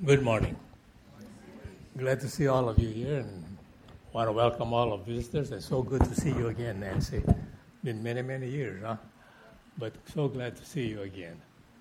Good morning. Glad to see all of you here and want to welcome all of visitors. It's so good to see you again, Nancy. Been many, many years, huh? But so glad to see you again.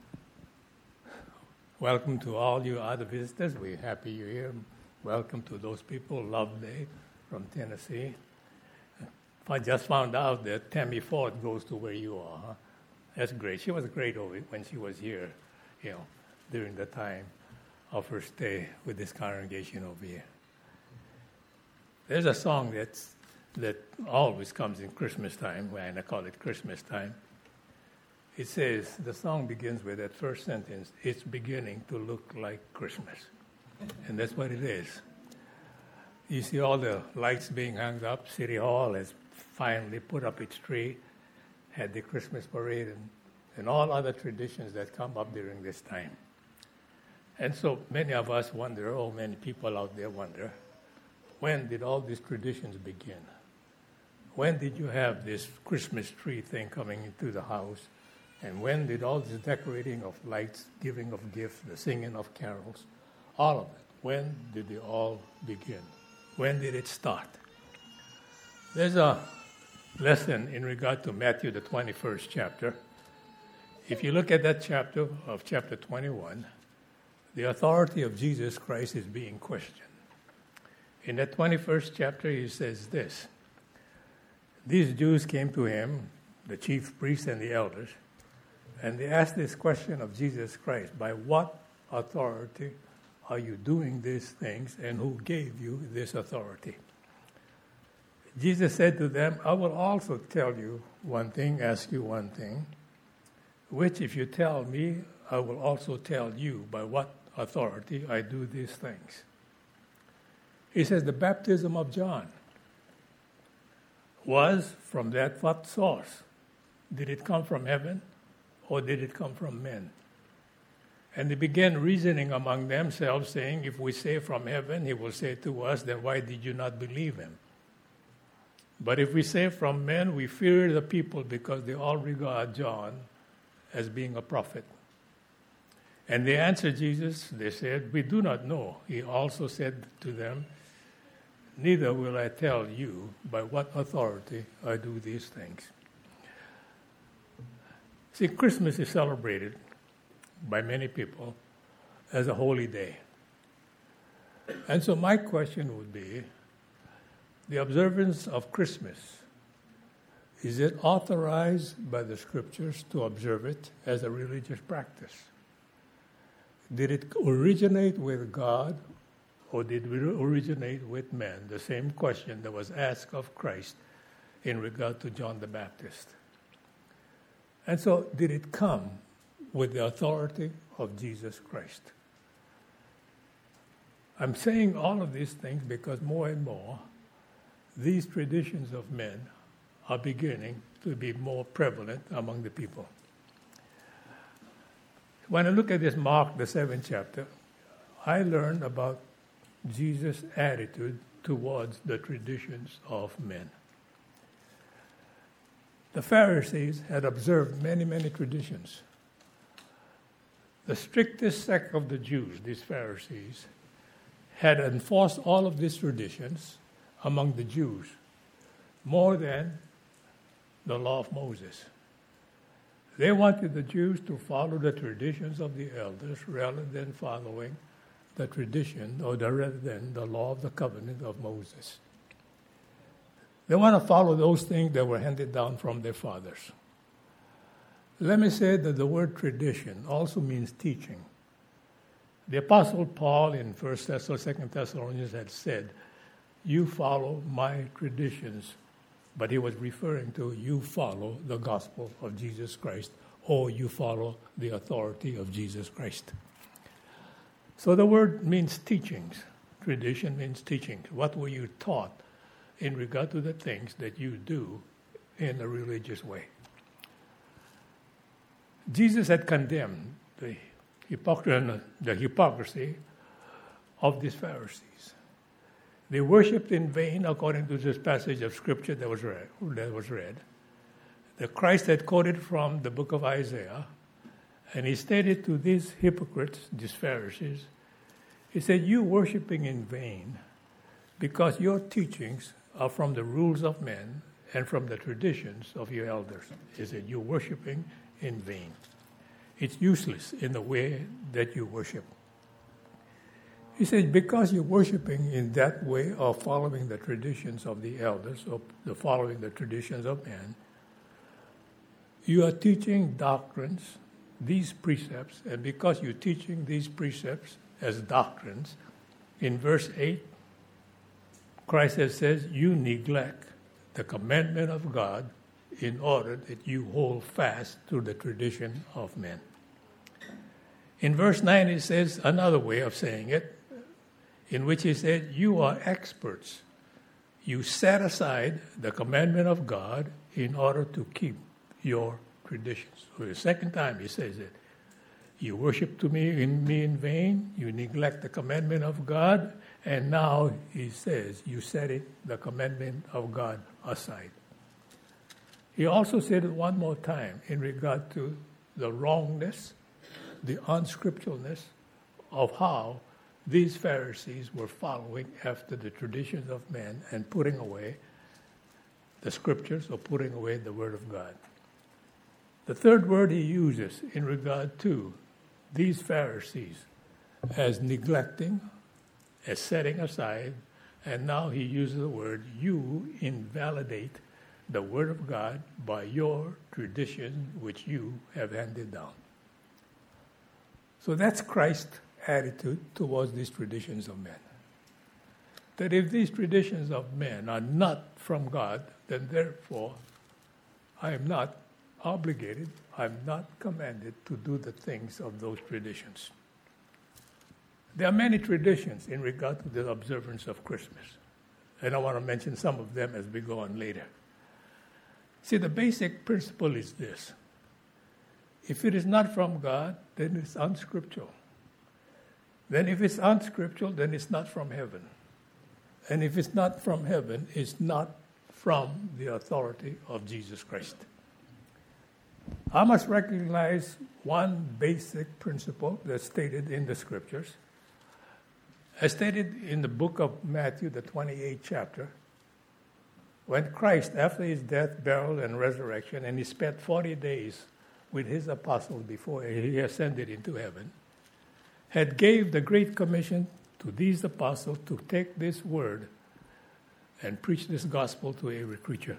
Welcome to all you other visitors. We're happy you're here. Welcome to those people, Loveday from Tennessee. I just found out that Tammy Ford goes to where you are, huh? That's great. She was great over when she was here, during the time of her stay with this congregation over here. There's a song that always comes in Christmas time, and I call it Christmas time. It says, the song begins with that first sentence, "It's beginning to look like Christmas." And that's what it is. You see all the lights being hung up. City Hall has finally put up its tree, had the Christmas parade, and all other traditions that come up during this time. And so many of us wonder, many people out there wonder, when did all these traditions begin? When did you have this Christmas tree thing coming into the house? And when did all this decorating of lights, giving of gifts, the singing of carols, all of it, when did they all begin? When did it start? There's a lesson in regard to Matthew, the 21st chapter. If you look at that chapter of chapter 21, the authority of Jesus Christ is being questioned. In that 21st chapter, he says this: these Jews came to him, the chief priests and the elders, and they asked this question of Jesus Christ: by what authority are you doing these things, and who gave you this authority? Jesus said to them, I will also tell you one thing, ask you one thing, which if you tell me, I will also tell you by what authority I do these things. He says the baptism of John was from what source? Did it come from heaven or did it come from men? And they began reasoning among themselves, saying, if we say from heaven, he will say to us, then why did you not believe him? But if we say from men, we fear the people because they all regard John as being a prophet. And they answered Jesus, they said, we do not know. He also said to them, neither will I tell you by what authority I do these things. See, Christmas is celebrated by many people as a holy day. And so my question would be, the observance of Christmas, is it authorized by the Scriptures to observe it as a religious practice? Did it originate with God or did it originate with men? The same question that was asked of Christ in regard to John the Baptist. And so did it come with the authority of Jesus Christ? I'm saying all of these things because more and more these traditions of men are beginning to be more prevalent among the people. When I look at this Mark, the 7th chapter, I learned about Jesus' attitude towards the traditions of men. The Pharisees had observed many, many traditions. The strictest sect of the Jews, these Pharisees, had enforced all of these traditions among the Jews more than the law of Moses. They wanted the Jews to follow the traditions of the elders rather than following the tradition rather than the law of the covenant of Moses. They want to follow those things that were handed down from their fathers. Let me say that the word tradition also means teaching. The Apostle Paul in 2 Thessalonians had said, you follow my traditions. But he was referring to you follow the gospel of Jesus Christ, or you follow the authority of Jesus Christ. So the word means teachings. Tradition means teaching. What were you taught in regard to the things that you do in a religious way? Jesus had condemned the hypocrisy of these Pharisees. They worshipped in vain, according to this passage of Scripture that was read. The Christ had quoted from the book of Isaiah, and he stated to these hypocrites, these Pharisees, He said, "You worshiping in vain, because your teachings are from the rules of men and from the traditions of your elders." He said, "You're worshiping in vain. It's useless in the way that you worship." He said, because you're worshiping in that way of following the traditions of the elders, or following the traditions of men, you are teaching doctrines, these precepts, and because you're teaching these precepts as doctrines, in verse 8, Christ says, you neglect the commandment of God in order that you hold fast to the tradition of men. In verse 9, it says another way of saying it, in which he said, you are experts. You set aside the commandment of God in order to keep your traditions. For the second time he says it. You worship me in vain, you neglect the commandment of God, and now he says you set the commandment of God aside. He also said it one more time in regard to the wrongness, the unscripturalness of how these Pharisees were following after the traditions of men and putting away the scriptures or putting away the word of God. The third word he uses in regard to these Pharisees as neglecting, as setting aside, and now he uses the word, you invalidate the word of God by your tradition which you have handed down. So that's Christ's attitude towards these traditions of men. That if these traditions of men are not from God, then therefore I am not obligated, I'm not commanded to do the things of those traditions. There are many traditions in regard to the observance of Christmas, and I want to mention some of them as we go on later. See, the basic principle is this. If it is not from God, then it's unscriptural. Then if it's unscriptural, then it's not from heaven. And if it's not from heaven, it's not from the authority of Jesus Christ. I must recognize one basic principle that's stated in the scriptures. As stated in the book of Matthew, the 28th chapter, when Christ, after his death, burial, and resurrection, and he spent 40 days with his apostles before he ascended into heaven, had gave the Great Commission to these apostles to take this word and preach this gospel to every creature.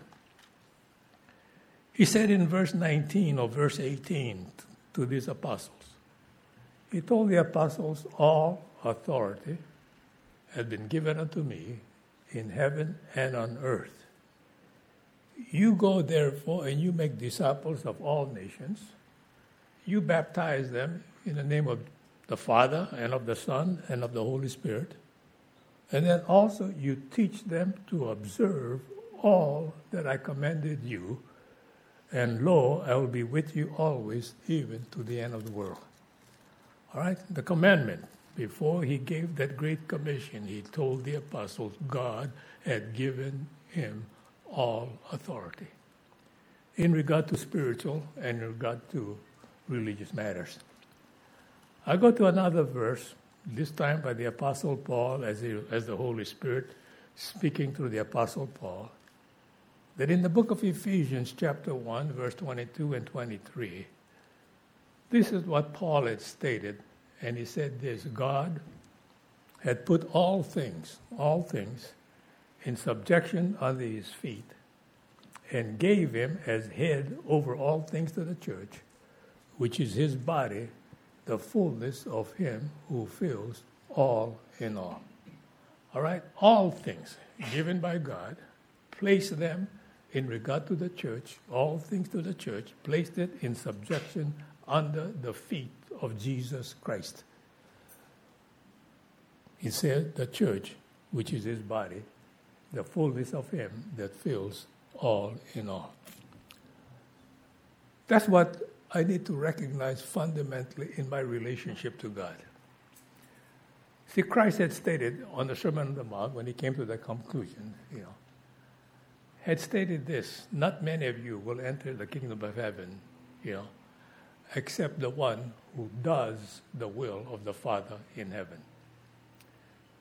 He said in verse 19 or verse 18 to these apostles, he told the apostles, all authority has been given unto me in heaven and on earth. You go therefore and you make disciples of all nations. You baptize them in the name of the Father and of the Son and of the Holy Spirit. And then also you teach them to observe all that I commanded you. And lo, I will be with you always, even to the end of the world. All right? The commandment. Before he gave that great commission, he told the apostles God had given him all authority in regard to spiritual and in regard to religious matters. I go to another verse, this time by the Apostle Paul, as the Holy Spirit speaking through the Apostle Paul, that in the book of Ephesians, chapter 1, verse 22 and 23, this is what Paul had stated, and he said this, God had put all things in subjection under his feet, and gave him as head over all things to the church, which is his body, the fullness of him who fills all in all. All right? All things given by God, placed them in regard to the church, all things to the church, placed it in subjection under the feet of Jesus Christ. He said, the church, which is his body, the fullness of him that fills all in all. That's what I need to recognize fundamentally in my relationship to God. See, Christ had stated on the Sermon on the Mount, when he came to the conclusion, had stated this, not many of you will enter the kingdom of heaven, except the one who does the will of the Father in heaven.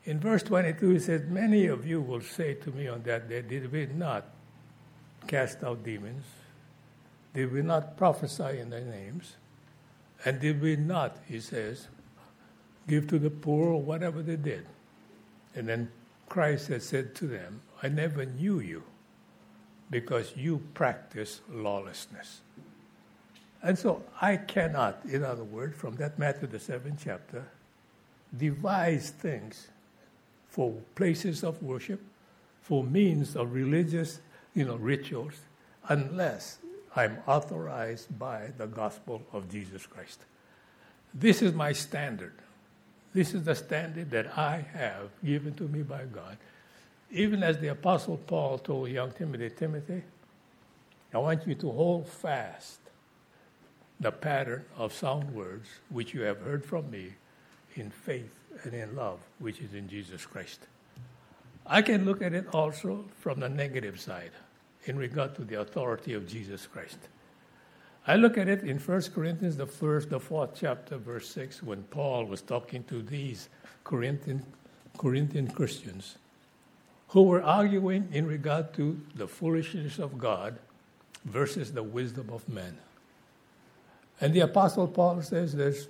In verse 22, he says, many of you will say to me on that day, did we not cast out demons? Did we not prophesy in their names? And did we not, he says, give to the poor or whatever they did? And then Christ has said to them, I never knew you because you practice lawlessness. And so I cannot, in other words, from that Matthew the 7th chapter, devise things for places of worship, for means of religious, rituals, unless I'm authorized by the gospel of Jesus Christ. This is my standard. This is the standard that I have given to me by God. Even as the Apostle Paul told young Timothy, I want you to hold fast the pattern of sound words which you have heard from me in faith and in love, which is in Jesus Christ. I can look at it also from the negative side in regard to the authority of Jesus Christ. I look at it in 1 Corinthians, the 4th chapter, verse 6, when Paul was talking to these Corinthian Christians who were arguing in regard to the foolishness of God versus the wisdom of men. And the Apostle Paul says there's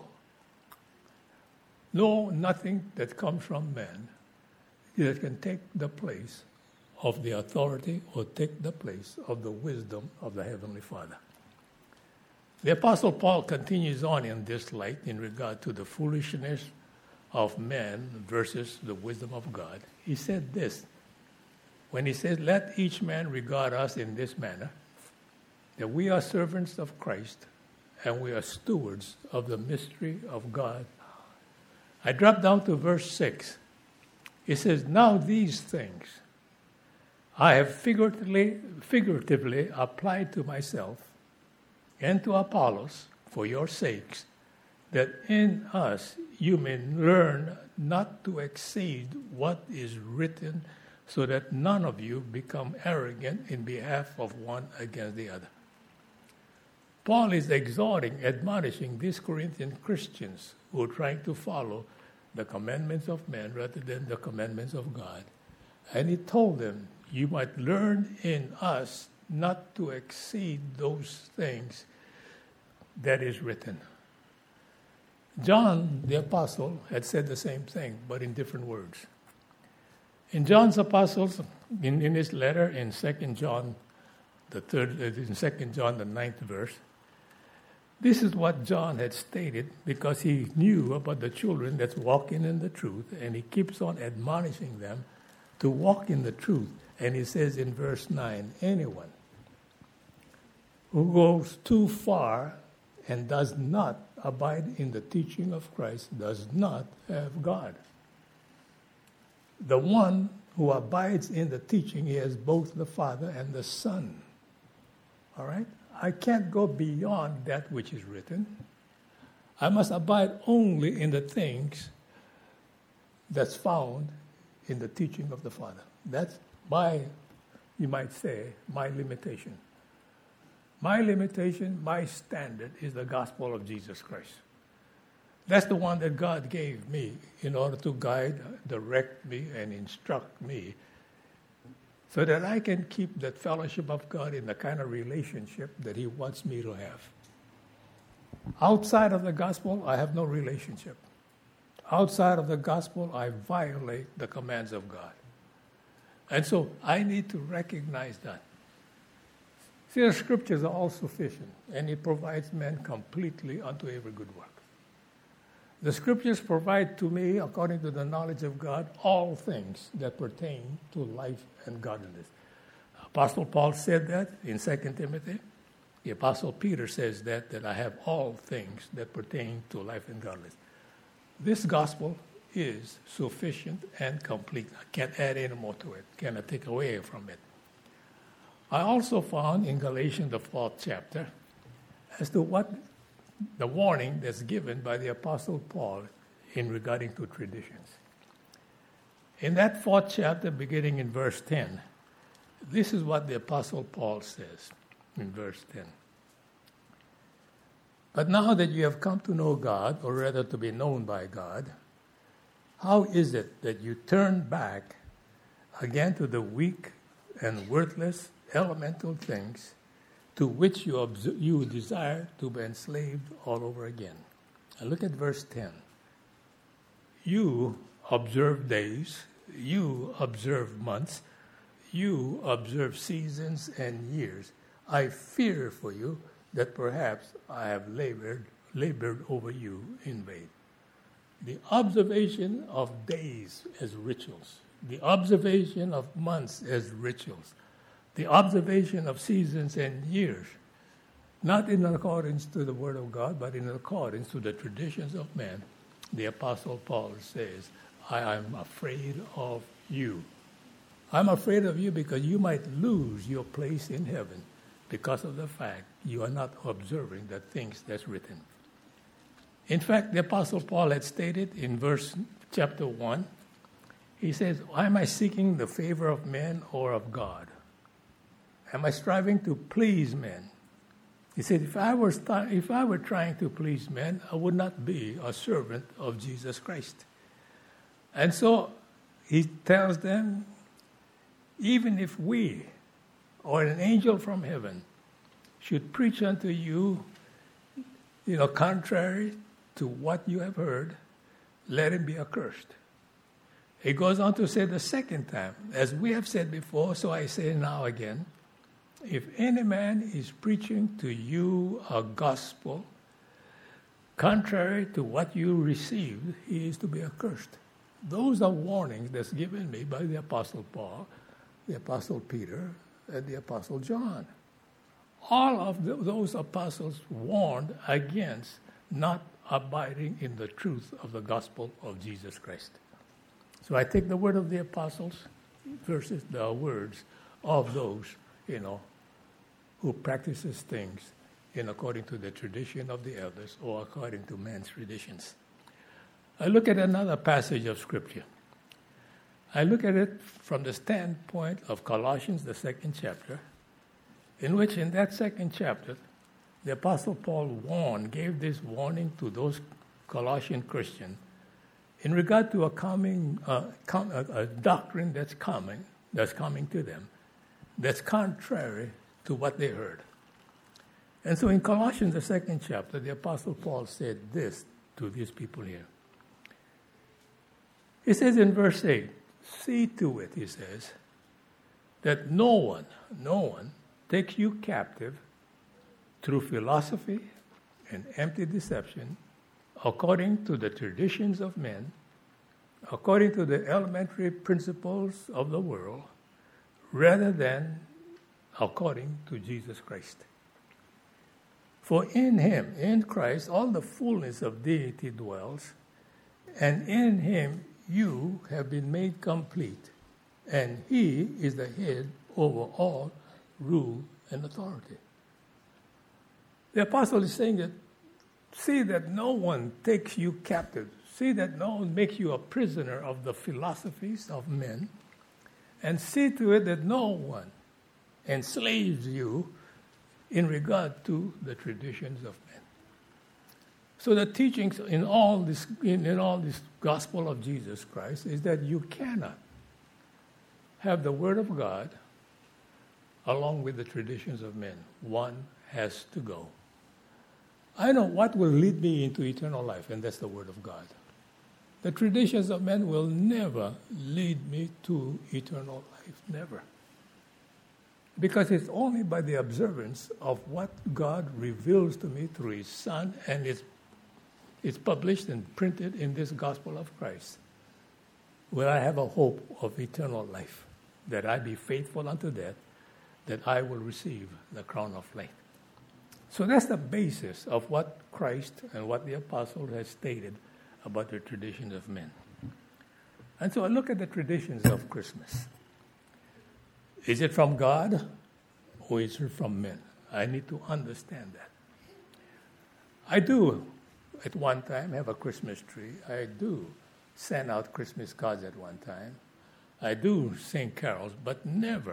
nothing that comes from man that can take the place of the authority or take the place of the wisdom of the Heavenly Father. The Apostle Paul continues on in this light in regard to the foolishness of men versus the wisdom of God. He said this, when he said, let each man regard us in this manner, that we are servants of Christ and we are stewards of the mystery of God. I drop down to verse 6. It says, now these things I have figuratively applied to myself and to Apollos for your sakes, that in us you may learn not to exceed what is written, so that none of you become arrogant in behalf of one against the other. Paul is admonishing these Corinthian Christians who are trying to follow the commandments of men rather than the commandments of God. And he told them, you might learn in us not to exceed those things that is written. John, the apostle, had said the same thing, but in different words. In John's epistles, in his letter in 2 John, the 9th verse, this is what John had stated because he knew about the children that's walking in the truth, and he keeps on admonishing them to walk in the truth. And he says in verse 9, anyone who goes too far and does not abide in the teaching of Christ does not have God. The one who abides in the teaching, he has both the Father and the Son. All right? I can't go beyond that which is written. I must abide only in the things that's found in the teaching of the Father. That's you might say, my limitation. My limitation, my standard is the gospel of Jesus Christ. That's the one that God gave me in order to guide, direct me, and instruct me so that I can keep that fellowship of God in the kind of relationship that he wants me to have. Outside of the gospel, I have no relationship. Outside of the gospel, I violate the commands of God. And so I need to recognize that. See, the scriptures are all sufficient, and it provides men completely unto every good work. The scriptures provide to me, according to the knowledge of God, all things that pertain to life and godliness. Apostle Paul said that in 2 Timothy. The Apostle Peter says that I have all things that pertain to life and godliness. This gospel is sufficient and complete. I can't add any more to it, cannot take away from it. I also found in Galatians, the 4th chapter, as to what the warning that's given by the Apostle Paul in regarding to traditions. In that 4th chapter, beginning in verse 10, this is what the Apostle Paul says in verse 10. But now that you have come to know God, or rather to be known by God, How is it that you turn back again to the weak and worthless elemental things to which you desire to be enslaved all over again? And look at verse 10. You observe days, you observe months, you observe seasons and years. I fear for you that perhaps I have labored over you in vain. The observation of days as rituals, the observation of months as rituals, the observation of seasons and years, not in accordance to the Word of God, but in accordance to the traditions of men. The Apostle Paul says, I am afraid of you. I'm afraid of you because you might lose your place in heaven because of the fact you are not observing the things that's written. In fact, the Apostle Paul had stated in chapter 1, he says, am I seeking the favor of men or of God? Am I striving to please men? He said, if I were trying to please men, I would not be a servant of Jesus Christ. And so he tells them, even if we or an angel from heaven should preach unto you, contrary to what you have heard, let him be accursed. He goes on to say the second time, as we have said before, so I say now again, if any man is preaching to you a gospel contrary to what you received, he is to be accursed. Those are warnings that's given me by the Apostle Paul, the Apostle Peter, and the Apostle John. All of those apostles warned against not abiding in the truth of the gospel of Jesus Christ. So I take the word of the apostles versus the words of those, who practices things in according to the tradition of the elders or according to man's traditions. I look at another passage of Scripture. I look at it from the standpoint of Colossians, the 2nd chapter, in which in that 2nd chapter, the Apostle Paul gave this warning to those Colossian Christians in regard to a doctrine that's coming to them, that's contrary to what they heard. And so in Colossians, the 2nd chapter, the Apostle Paul said this to these people here. He says in verse 8, see to it, he says, that no one takes you captive through philosophy and empty deception, according to the traditions of men, according to the elementary principles of the world, rather than according to Jesus Christ. For in him, in Christ, all the fullness of deity dwells, and in him you have been made complete, and he is the head over all rule and authority. The apostle is saying that, see that no one takes you captive. See that no one makes you a prisoner of the philosophies of men. And see to it that no one enslaves you in regard to the traditions of men. So the teachings in all this gospel of Jesus Christ is that you cannot have the Word of God along with the traditions of men. One has to go. I know what will lead me into eternal life, and that's the Word of God. The traditions of men will never lead me to eternal life, never. Because it's only by the observance of what God reveals to me through His Son, and it's published and printed in this gospel of Christ, where I have a hope of eternal life, that I be faithful unto death, that I will receive the crown of life. So that's the basis of what Christ and what the apostle has stated about the traditions of men. And so I look at the traditions of Christmas. Is it from God or is it from men? I need to understand that. I do, at one time, have a Christmas tree. I do send out Christmas cards at one time. I do sing carols, but never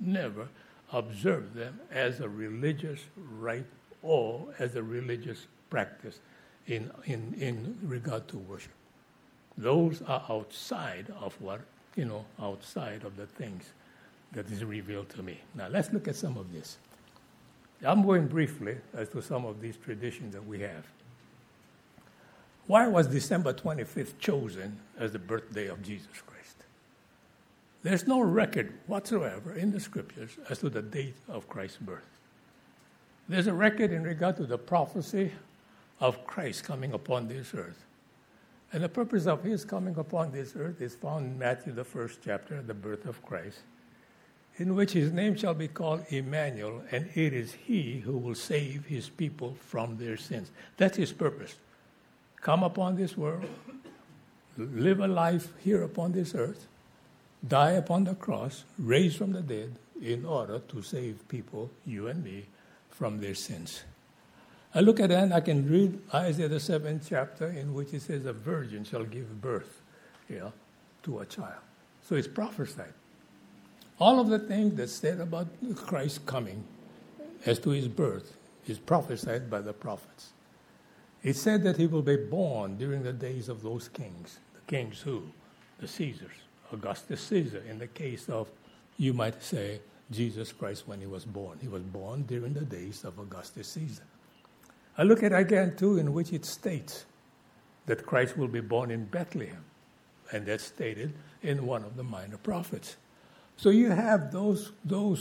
observe them as a religious rite or as a religious practice in regard to worship. Those are outside of outside of the things that is revealed to me. Now, let's look at some of this. I'm going briefly as to some of these traditions that we have. Why was December 25th chosen as the birthday of Jesus Christ? There's no record whatsoever in the scriptures as to the date of Christ's birth. There's a record in regard to the prophecy of Christ coming upon this earth. And the purpose of his coming upon this earth is found in Matthew, the 1st chapter, the birth of Christ, in which his name shall be called Emmanuel, and it is he who will save his people from their sins. That's his purpose. Come upon this world, live a life here upon this earth, die upon the cross, raise from the dead, in order to save people, you and me, from their sins. I look at that and I can read Isaiah the 7th chapter, in which it says a virgin shall give birth to a child. So it's prophesied. All of the things that's said about Christ coming as to his birth is prophesied by the prophets. It said that he will be born during the days of those kings. The kings who? The Caesars. Augustus Caesar, in the case of, you might say, Jesus Christ when he was born. He was born during the days of Augustus Caesar. I look at again, too, in which it states that Christ will be born in Bethlehem. And that's stated in one of the minor prophets. So you have those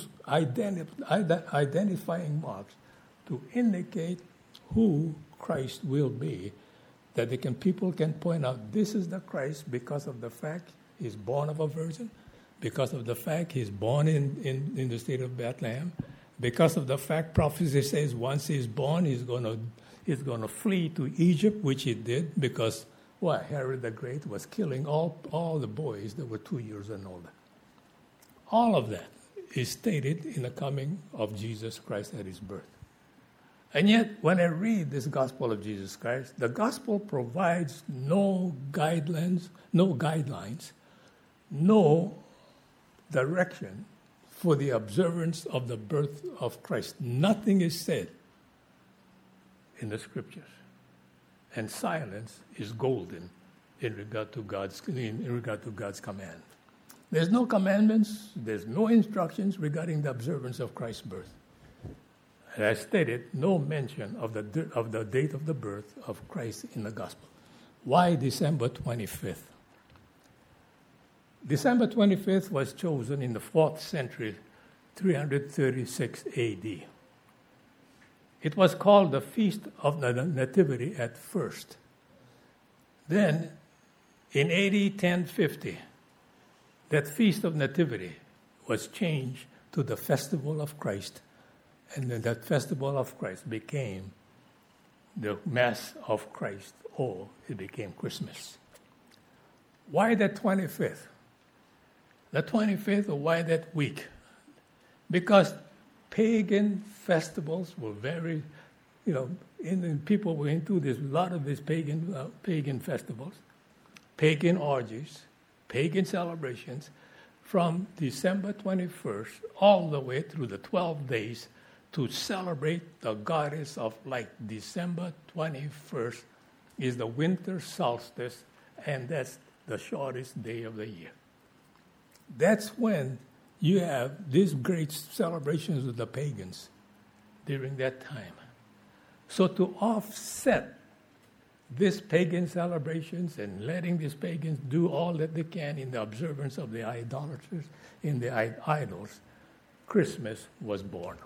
identifying marks to indicate who Christ will be, that people can point out this is the Christ because of the fact he's born of a virgin, because of the fact he's born in the state of Bethlehem, because of the fact prophecy says once he's born he's going to flee to Egypt, which he did, because Herod the Great was killing all the boys that were 2 years and older. All of that is stated in the coming of Jesus Christ at his birth. And yet, when I read this gospel of Jesus Christ, the gospel provides no guidelines, no direction for the observance of the birth of Christ. Nothing is said in the scriptures. And silence is golden in regard to God's command. There's no commandments, there's no instructions regarding the observance of Christ's birth. And I stated, no mention of the date of the birth of Christ in the gospel. Why December 25th? December 25th was chosen in the 4th century, 336 A.D. It was called the Feast of the Nativity at first. Then, in AD 1050, that Feast of Nativity was changed to the Festival of Christ, and then that Festival of Christ became the Mass of Christ, or it became Christmas. Why the 25th? The 25th, or why that week? Because pagan festivals were very, people were into this, a lot of these pagan festivals, pagan orgies, pagan celebrations, from December 21st all the way through the 12 days to celebrate the goddess of light. December 21st is the winter solstice, and that's the shortest day of the year. That's when you have these great celebrations of the pagans during that time. So to offset these pagan celebrations and letting these pagans do all that they can in the observance of the idolaters, in the idols, Christmas was born.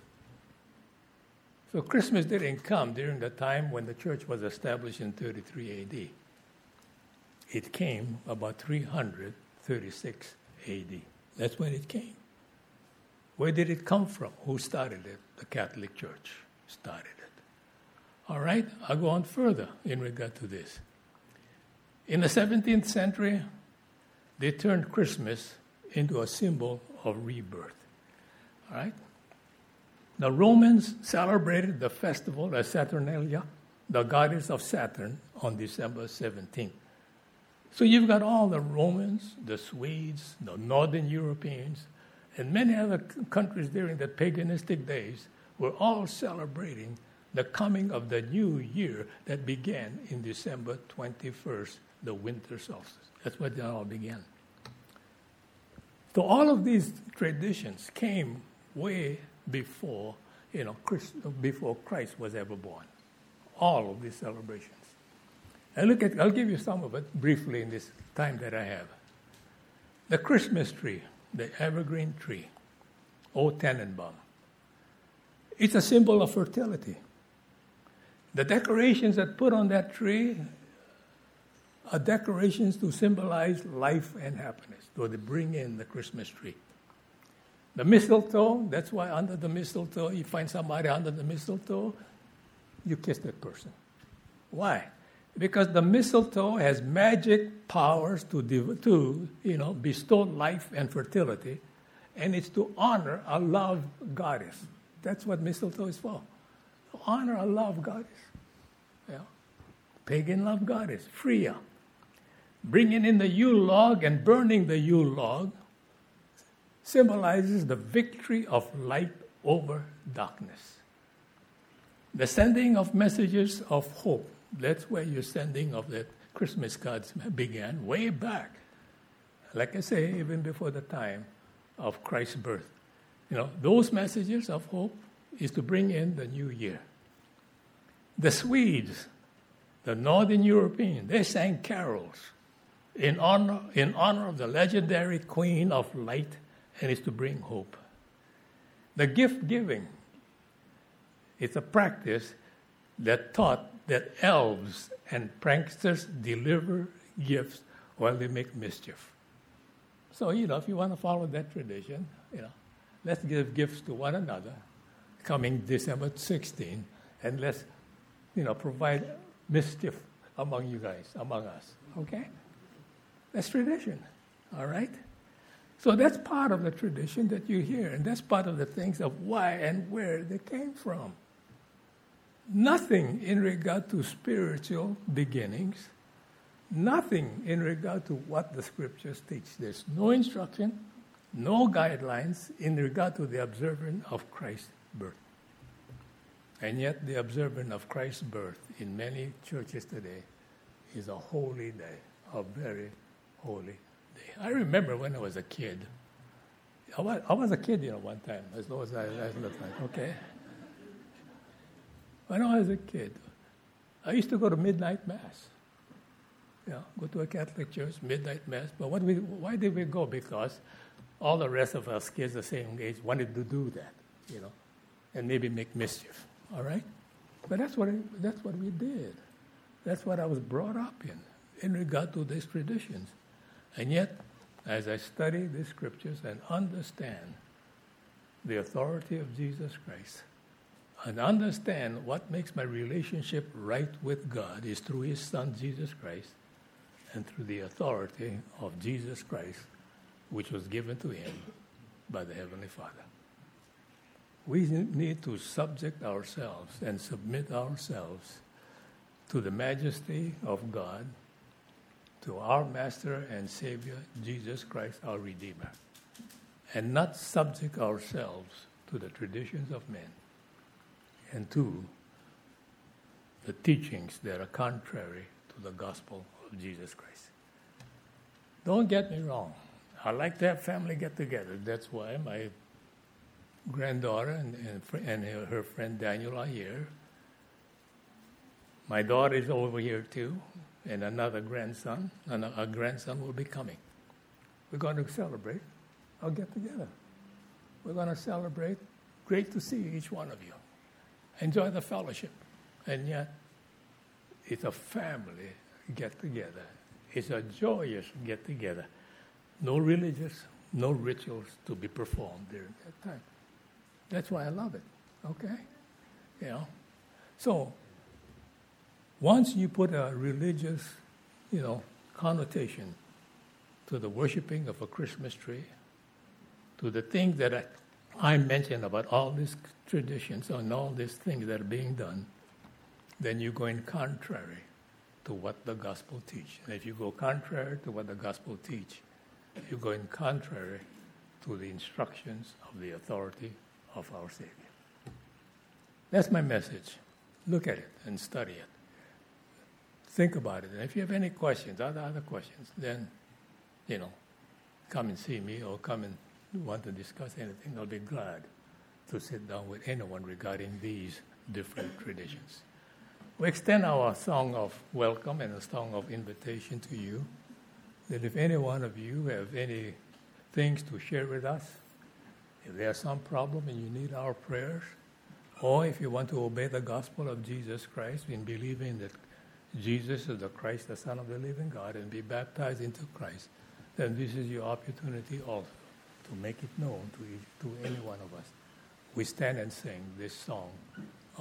So Christmas didn't come during the time when the church was established in 33 A.D. It came about 336 A.D. That's when it came. Where did it come from? Who started it? The Catholic Church started it. All right, I'll go on further in regard to this. In the 17th century, they turned Christmas into a symbol of rebirth. All right? The Romans celebrated the festival of Saturnalia, the goddess of Saturn, on December 17th. So you've got all the Romans, the Swedes, the Northern Europeans, and many other countries during the paganistic days were all celebrating the coming of the new year that began in December 21st the winter solstice. That's where they all began. So all of these traditions came way before, before Christ was ever born. All of these celebrations. And I'll give you some of it briefly in this time that I have. The Christmas tree, the evergreen tree, O Tannenbaum. It's a symbol of fertility. The decorations that put on that tree are decorations to symbolize life and happiness. So they bring in the Christmas tree. The mistletoe, that's why under the mistletoe, you find somebody under the mistletoe, you kiss that person. Why? Because the mistletoe has magic powers to bestow life and fertility, and it's to honor a love goddess. That's what mistletoe is for. To honor a love goddess. Yeah. Pagan love goddess, Freya. Bringing in the Yule log and burning the Yule log symbolizes the victory of light over darkness. The sending of messages of hope. That's where your sending of the Christmas cards began, way back. Like I say, even before the time of Christ's birth. Those messages of hope is to bring in the new year. The Swedes, the Northern Europeans, they sang carols in honor of the legendary Queen of Light, and it's to bring hope. The gift giving is a practice that taught that elves and pranksters deliver gifts while they make mischief. So, if you want to follow that tradition, let's give gifts to one another coming December 16, and let's, provide mischief among you guys, among us, okay? That's tradition, all right? So that's part of the tradition that you hear, and that's part of the things of why and where they came from. Nothing in regard to spiritual beginnings, nothing in regard to what the scriptures teach. There's no instruction, no guidelines in regard to the observance of Christ's birth. And yet the observance of Christ's birth in many churches today is a holy day, a very holy day. I remember when I was a kid. I was a kid, one time, as long as I looked like, okay? When I was a kid, I used to go to midnight mass. Go to a Catholic church, midnight mass. But why did we go? Because all the rest of us kids the same age wanted to do that, and maybe make mischief. All right? But that's what we did. That's what I was brought up in regard to these traditions. And yet, as I study the scriptures and understand the authority of Jesus Christ, and understand what makes my relationship right with God is through his Son, Jesus Christ, and through the authority of Jesus Christ, which was given to him by the Heavenly Father. We need to subject ourselves and submit ourselves to the majesty of God, to our Master and Savior, Jesus Christ, our Redeemer, and not subject ourselves to the traditions of men and to the teachings that are contrary to the gospel of Jesus Christ. Don't get me wrong. I like to have family get-together. That's why my granddaughter and her friend Daniel are here. My daughter is over here too, and another grandson. And a grandson will be coming. We're going to celebrate our get-together. We're going to celebrate. Great to see each one of you. Enjoy the fellowship. And yet, it's a family get-together. It's a joyous get-together. No religious, no rituals to be performed during that time. That's why I love it, okay? So, once you put a religious, connotation to the worshiping of a Christmas tree, to the things that I mentioned about all these traditions and all these things that are being done, then you're going contrary to what the gospel teaches. And if you go contrary to what the gospel teaches, you're going contrary to the instructions of the authority of our Savior. That's my message. Look at it and study it. think about it. And if you have any questions, other questions, then, come and see me or come and want to discuss anything. I'll be glad to sit down with anyone regarding these different traditions. We extend our song of welcome and a song of invitation to you, that if any one of you have any things to share with us, if there's some problem and you need our prayers, or if you want to obey the gospel of Jesus Christ in believing that Jesus is the Christ, the Son of the living God, and be baptized into Christ, then this is your opportunity also to make it known to any one of us. We stand and sing this song